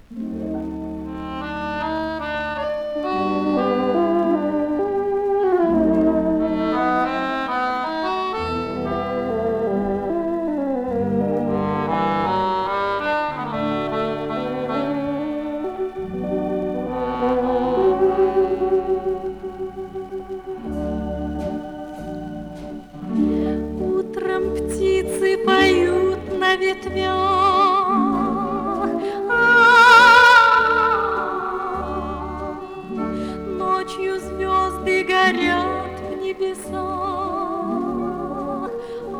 Утром птицы поют на ветвях, ночью звезды горят в небесах,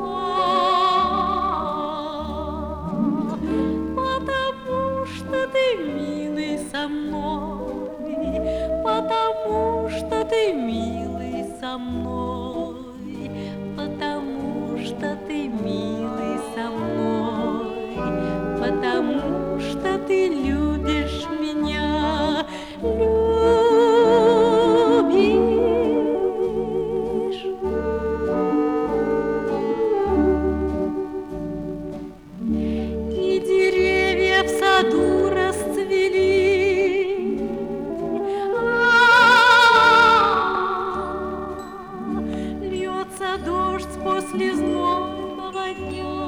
потому что ты, милый, со мной, потому что ты, милый, со мной, потому что ты, милый, со мной, потому что ты любишь меня, любишь. И деревья в саду расцвели, льется дождь после знойного дня,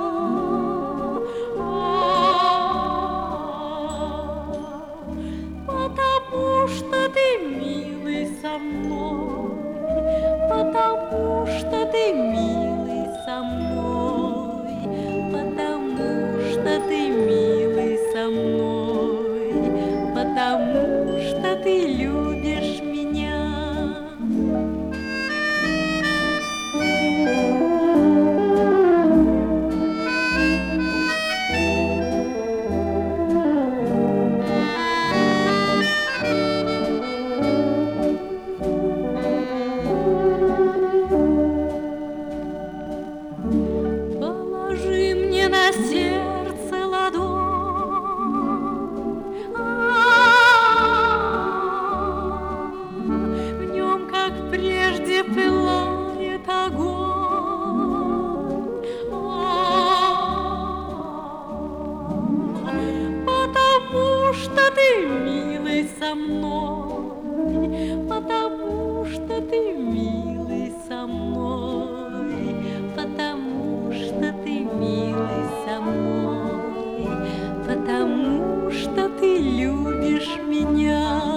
потому что ты, милый, со мной, потому что ты, милый, со мной, потому что ты, милый, со мной, потому что ты любишь меня. Положи мне на сердце ладонь, в нем, как прежде, пылает огонь, потому что ты, милый, со мной, потому что ты, милый, со мной, потому что ты, милый, со мной, потому что ты любишь меня.